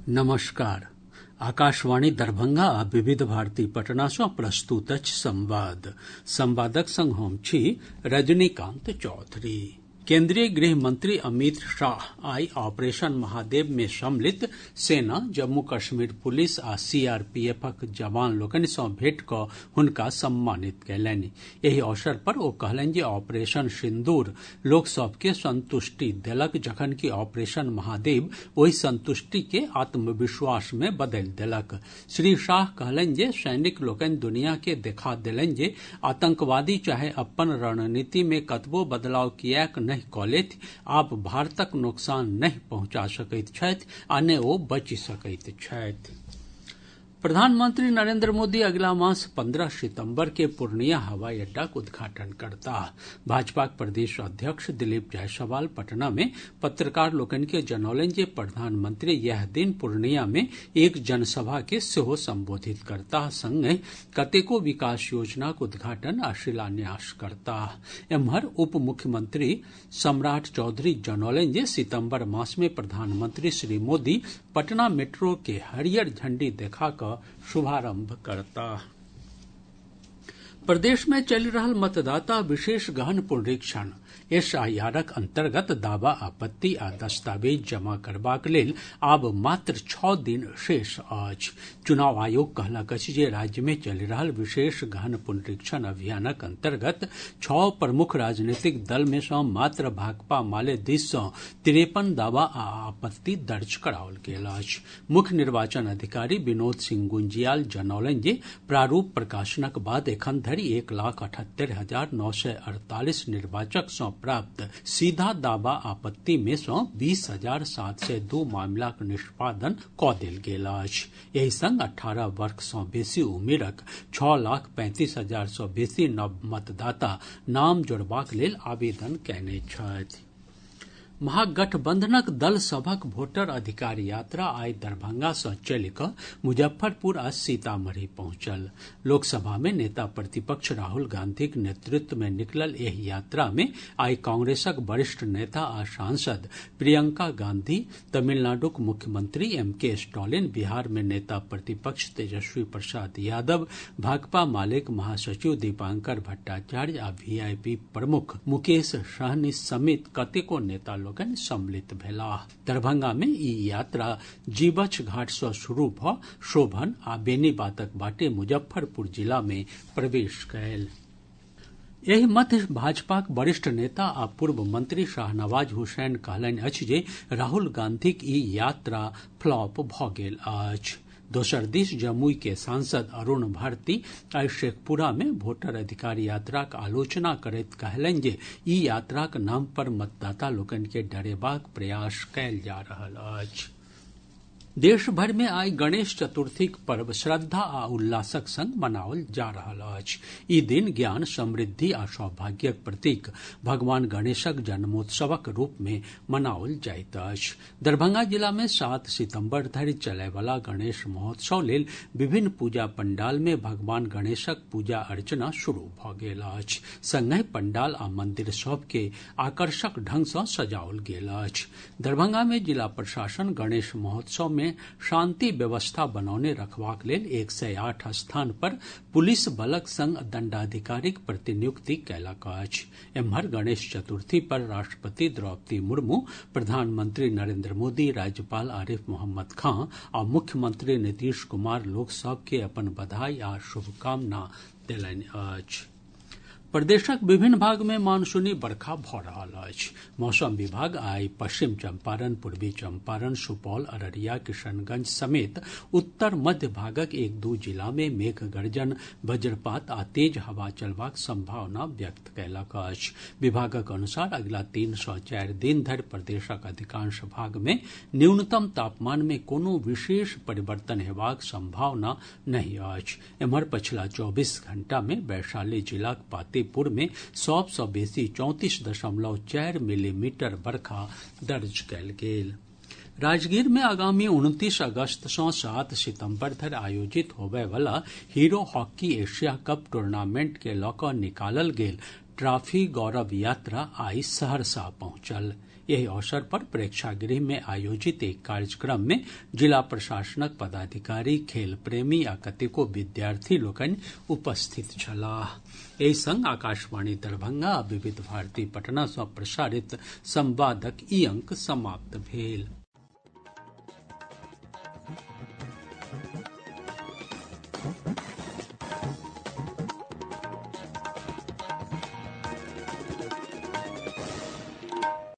नमस्कार। आकाशवाणी दरभंगा आ विविध भारती पटना सँ प्रस्तुत अछि संवादक संग हम छी रजनीकांत चौधरी। केंद्रीय गृह मंत्री अमित शाह आइ ऑपरेशन महादेव मे सम्मिलित सेना, जम्मू कश्मीर पुलिस आ सीआरपीएफक जवान लोकनि सँ भेंट कऽ हुनका सम्मानित कयलनि। एहि अवसर पर ओ कहलनि जे ऑपरेशन सिन्दूर लोक सभ के संतुष्टि देलक, जखनकि ऑपरेशन महादेव ओहि संतुष्टि के आत्मविश्वास मे बदलि देलक। श्री शाह कहलनि जे सैनिक लोकनि दुनिया के देखा देलनि जे आतंकवादी चाहे अपन रणनीति मे कतबो बदलाव किएक नहि कऽ लेथि, आब भारतक नोकसान नहि पहुंचा सकैत छथि आ ने ओ बचि सकैत छथि। प्रधानमंत्री नरेंद्र मोदी अगिला मास 15 सितंबर के पूर्णिया हवाई अड्डाक उद्घाटन करताह। भाजपाक प्रदेश अध्यक्ष दिलीप जायसवाल पटना में पत्रकार लोकनि के जनौलनि जे प्रधानमंत्री यह दिन पूर्णिया में एक जनसभा के सेहो संबोधित करताह, संगहि कतेको विकास योजनाक उद्घाटन आ शिलान्यास करताह। एम्हर उप मुख्यमंत्री सम्राट चौधरी जनौलनि जे सितंबर मास में प्रधानमंत्री श्री मोदी पटना मेट्रो के हरियर झंडी देखा कऽ शुभारंभ करताह। प्रदेश में चलि रहल मतदाता विशेष गहन पुनरीक्षण एसआईआरक अंतर्गत दावा, आपत्ति आ दस्तावेज जमा करबाक लेल आब मात्र 6 दिन शेष अछि। चुनाव आयोग कहलक अछि जे राज्य में चलि रहल विशेष गहन पुनरीक्षण अभियानक अंतर्गत 6 प्रमुख राजनीतिक दल में सँ मात्र भाकपा माले दिस सँ 53 दावा आ आपत्ति दर्ज कराओल गेल अछि। मुख्य निर्वाचन अधिकारी विनोद सिंह गुंजियाल जनौलनि जे प्रारूप प्रकाशनक बाद एखन धरि 1,78,948 निर्वाचक सँ प्राप्त सीधा दावा आपत्ति मे सँ 20,702 मामिलाक निष्पादन कऽ देल गेल अछि। एहि संग 18 वर्ष सँ बेसी उमिरक 6,35,000 सँ बेसी नव मतदाता नाम जोड़बाक लेल आवेदन कयने छथि। महागठबंधनक दल सभक वोटर अधिकार यात्रा आइ दरभंगा सँ चलि कऽ मुजफ्फरपुर आ सीतामढ़ी पहुंचल। लोकसभा में नेता प्रतिपक्ष राहुल गांधीक नेतृत्व में निकलल एहि यात्रा में आइ कांग्रेसक वरिष्ठ नेता आ सांसद प्रियंका गांधी, तमिलनाडुक मुख्यमंत्री एम.के. स्टालिन, बिहार में नेता प्रतिपक्ष तेजस्वी प्रसाद यादव, भाकपा मालेक महासचिव दीपांकर भट्टाचार्य आ वीआईपी प्रमुख मुकेश सहनी समेत कतेको नेता लोकनि सम्मिलित भेलाह। दरभंगा में ई यात्रा जीवछ घाट सँ शुरू भऽ शोभन आ बेनीबादक बाटे मुजफ्फरपुर जिला में प्रवेश कयल। एहि मध्य भाजपाक वरिष्ठ नेता आ पूर्व मंत्री शाहनवाज हुसैन कहलनि अछि जे राहुल गांधीक ई यात्रा फ्लॉप भऽ गेल अछि। दोसर दिस जमुई के सांसद अरुण भारती आइ शेखपुरा में वोटर अधिकार यात्राक आलोचना करैत कहलनि जे ई यात्राक नाम पर मतदाता लोकनि के डरेबाक प्रयास कयल जा रहल अछि। देश भरि में आइ गणेश चतुर्थीक पर्व श्रद्धा आ उल्लासक संग मनाओल जा रहल अछि। ई दिन ज्ञान, समृद्धि आ सौभाग्यक प्रतीक भगवान गणेशक जन्मोत्सवक रूप में मनाओल जाइत अछि। दरभंगा जिला में 7 सितंबर धरि चलय वाला गणेश महोत्सव लेल विभिन्न पूजा पंडाल में भगवान गणेशक पूजा अर्चना शुरू भऽ गेल अछि। संगहि पंडाल आ मंदिर सभ के आकर्षक ढंग सँ सजाओल गेल अछि। दरभंगा में जिला प्रशासन गणेश महोत्सव में शांति व्यवस्था बनौने रखबाक लेल 108 स्थान पर पुलिस बलक संग दंडाधिकारीक प्रतिनियुक्ति कयलक अछि। एम्हर गणेश चतुर्थी पर राष्ट्रपति द्रौपदी मुर्मू, प्रधानमंत्री नरेंद्र मोदी, राज्यपाल आरिफ मोहम्मद खां आ मुख्यमंत्री नीतीश कुमार लोक सभ के अपन बधाई आ शुभकामना देलनि अछि। प्रदेशक विभिन्न भाग में मानसूनी बरखा भऽ रहल अछि। मौसम विभाग आइ पश्चिम चंपारण, पूर्वी चंपारण, सुपौल, अररिया, किशनगंज समेत उत्तर मध्य भागक 1-2 जिला में मेघ गर्जन, वज्रपात आ तेज हवा चलबाक संभावना व्यक्त कयलक अछि। विभागक अनुसार अगिला 3 सँ 4 दिन धरि प्रदेशक अधिकांश भाग में न्यूनतम तापमान में कोनो विशेष परिवर्तन हेबाक संभावना नहीं अछि। एम्हर पछिला 24 घंटा में वैशाली जिलाक पातेपुर में सब सँ बेसी 34.4 मिलीमीटर बरखा दर्ज कयल गेल। राजगीर में आगामी 29 अगस्त सँ 7 सितंबर धरि आयोजित होबय वाला Hero hockey Asia Cup tournament के लऽ कऽ निकालल गेल ट्रॉफी गौरव यात्रा आइ सहरसा पहुंचल। एहि अवसर पर प्रेक्षागृह में आयोजित एक कार्यक्रम में जिला प्रशासनक पदाधिकारी, खेल प्रेमी आ कतेको विद्यार्थी लोकनि उपस्थित छलाह। एहि संग आकाशवाणी दरभंगा आ विविध भारती पटना सँ प्रसारित संवादक ई अंक समाप्त भेल।